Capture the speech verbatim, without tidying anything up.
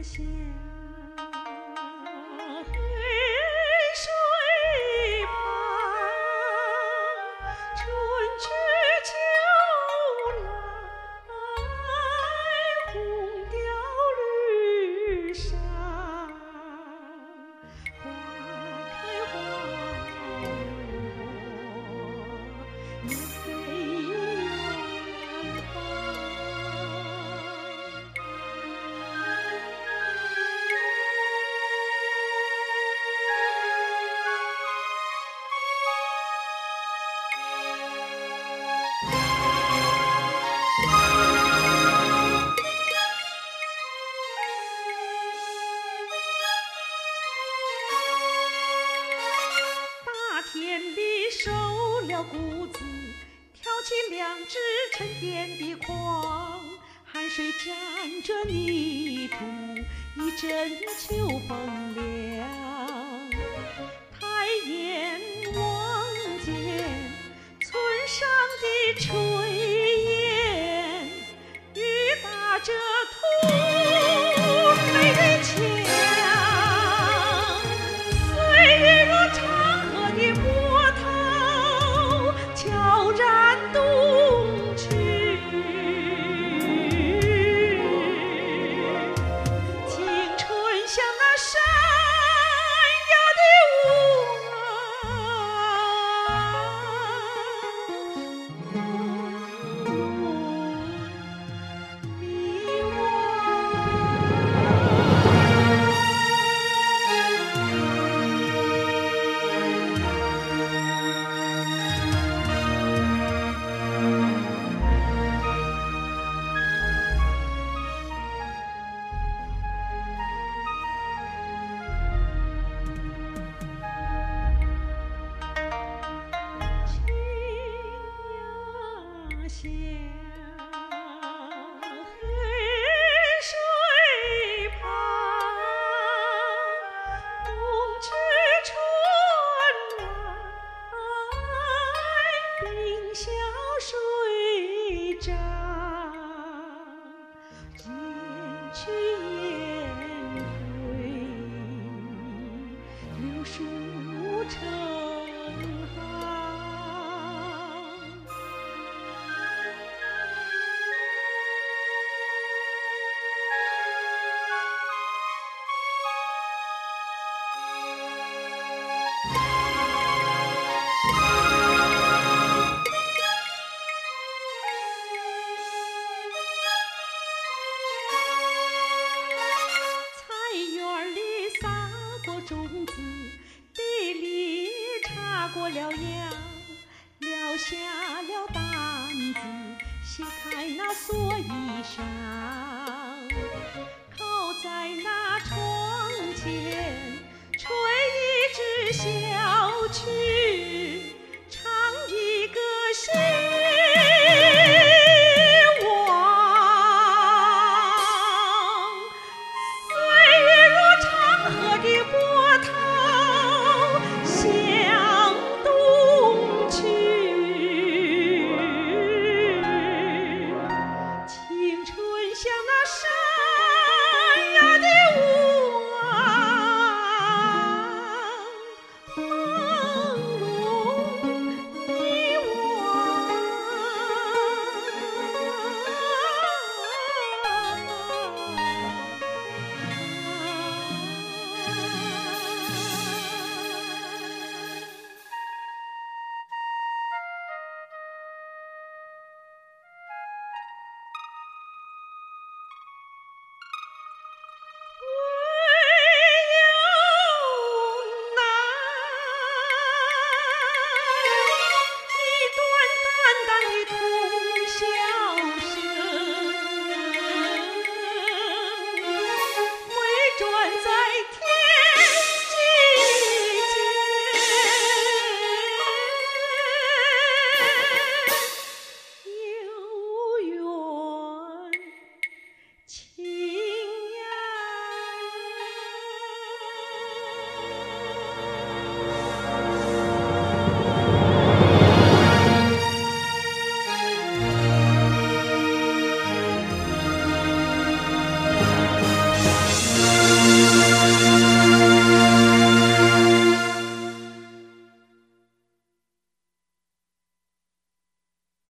下黑水旁，春去秋来，红雕绿纱，花开花落，燕飞远方。田里收了谷子，挑起两只沉甸的筐，汗水沾着泥土，一阵秋风凉。抬眼望见村上的炊烟，雨打着土黑的墙，岁月若长的波涛悄然东去，青春像那闪耀的雾啊，迷惘。下黑水旁，冬去春来，冰消水涨，雁去雁回，柳树成行。种子地里插过了秧，撂下了担子，掀开那蓑衣裳，靠在那窗前吹一支小曲。